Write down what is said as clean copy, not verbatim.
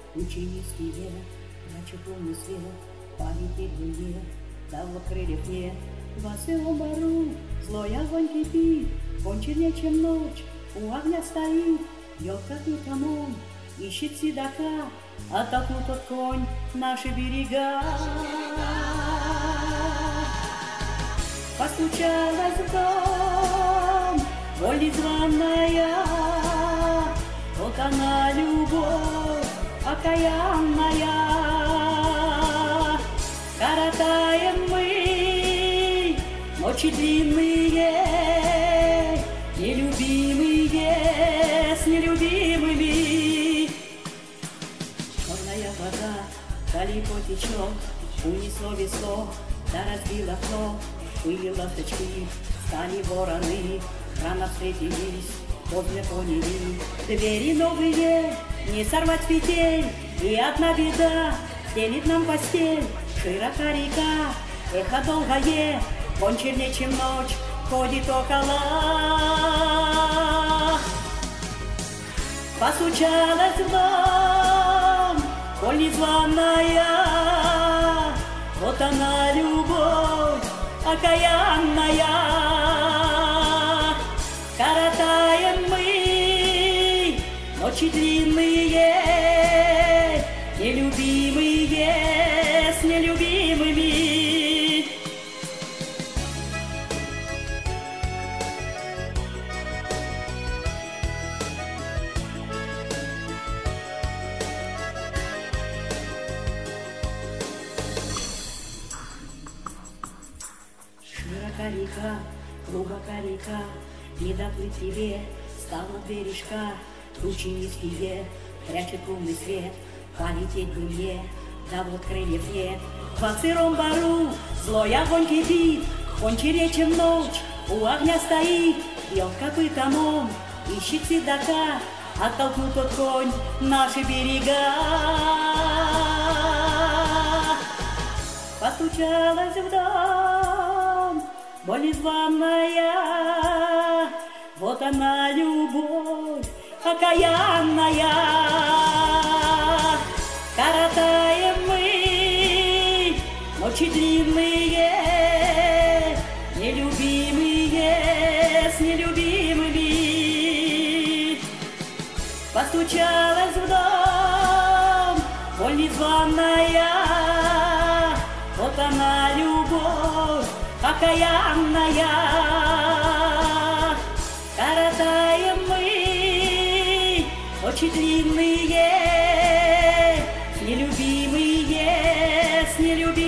Ученические, прячет лунный свет, полетит дует, давно крыльев нет. Во всем бару злой огонь кипит, он чернее, чем ночь, у огня стоит, бьет копытом он, ищет седока, оттолкнут тот конь наши берега. Постучалась в дом, боль незваная, вот она любовь окаянная. Коротаем мы ночи длинные, нелюбимые с нелюбимыми. Черная вода далеко течет, унесло весло, да разбило флот. Были ласточки, стали вороны, рано встретились, поздно поняли. Двери новые, не сорвать петель, и одна беда делит нам постель. Широка река, эхо долгое, он чернее, чем ночь, ходит около. Постучалась в дом, боль незваная, вот она любовь окаянная. Коротаем мы ночи длинные, нелюбимые с нелюбимыми. Широка река, глубока река, не доплыть тебе, стал от бережка. Тучи низкие, прячет лунный свет, полететь бы мне, да вот крыльев нет. Во сыром бару злой огонь кипит, он чернее, чем ночь, у огня стоит, бьет копытом он, ищет седока, оттолкнут тот конь наши берега. Постучалась в дом, боль незваная, вот она любовь окаянная. Коротаем мы ночи длинные, нелюбимые с нелюбимыми. Постучалась в дом, боль незваная, вот она любовь окаянная. Коротаем мы ночи длинные, нелюбимые с нелюбимыми.